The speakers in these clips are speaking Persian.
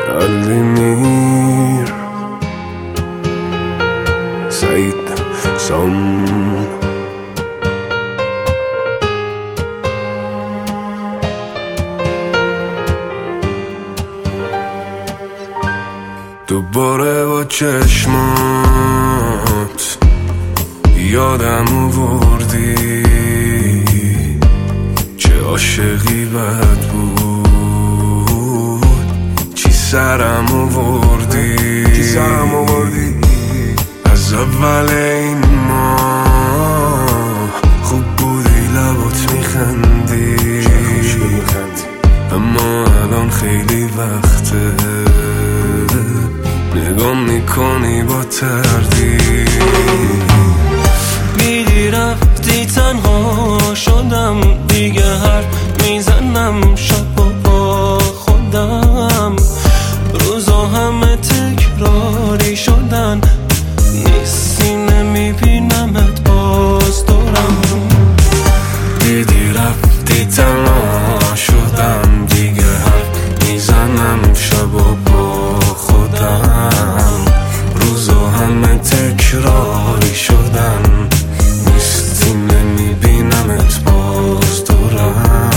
الدمير سعيد سام. دوباره با چشمات یادم آوردی چه عاشقی بد بود، چی سرم آوردی از اول این ماه خوب بودی، لبات میخندی اما الان خیلی وقته نگام میکنی با تردید. میدی رفتی تنها شدم دیگه، حرف میزنم شب با خودم، روزا همه تکراری شدن، نیستی نمیبینمت باز دورم. دیدی رفتی تنها شدم دیگه، حرف میزنم شب با خودم، روزا همه تکراری شدن، نیستی نمیبینمت باز دورم.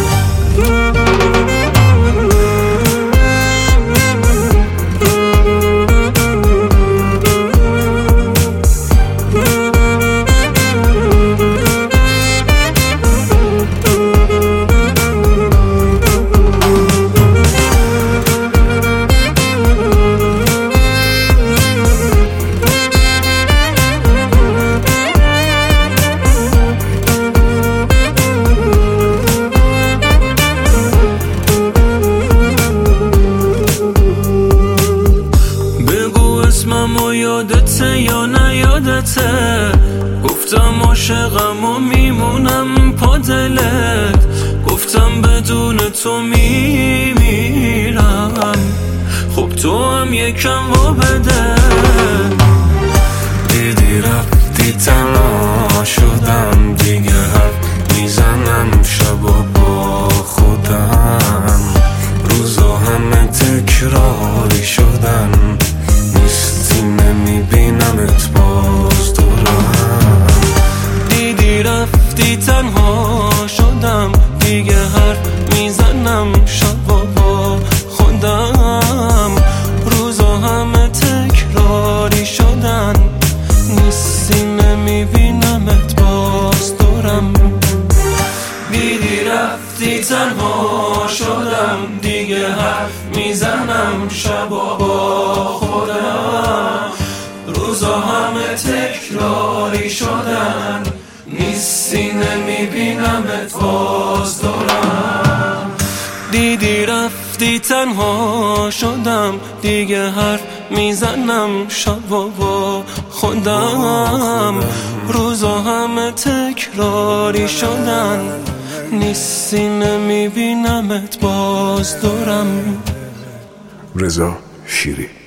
اسممو یادته یا نیادته، گفتم عاشقم و میمونم پا دلت، گفتم بدون تو میمیرم، خب تو هم یکم و بده. دیدی رفتی تنها شدم دیگه، حرف میزنم شب با خودم، روزا همه تکراری شدن، نیستی نمیبینمت باز دورم. دیدی رفتی تنها شدم دیگه، حرف میزنم شب با خودم، روزا همه تکراری شدن، نیستی نمیبینمت باز دورم. دیدی رفتی تنها شدم دیگه، حرف میزنم شب با خودم، روزا همه تکراری شدن، نیستی نمیبینمت باز دورم. دیدی رفتی تنها شدم دیگه، حرف میزنم شب با خودم، روزا همه تکراری شدن، نیستی نمیبینمت باز دورم. رضا شیری.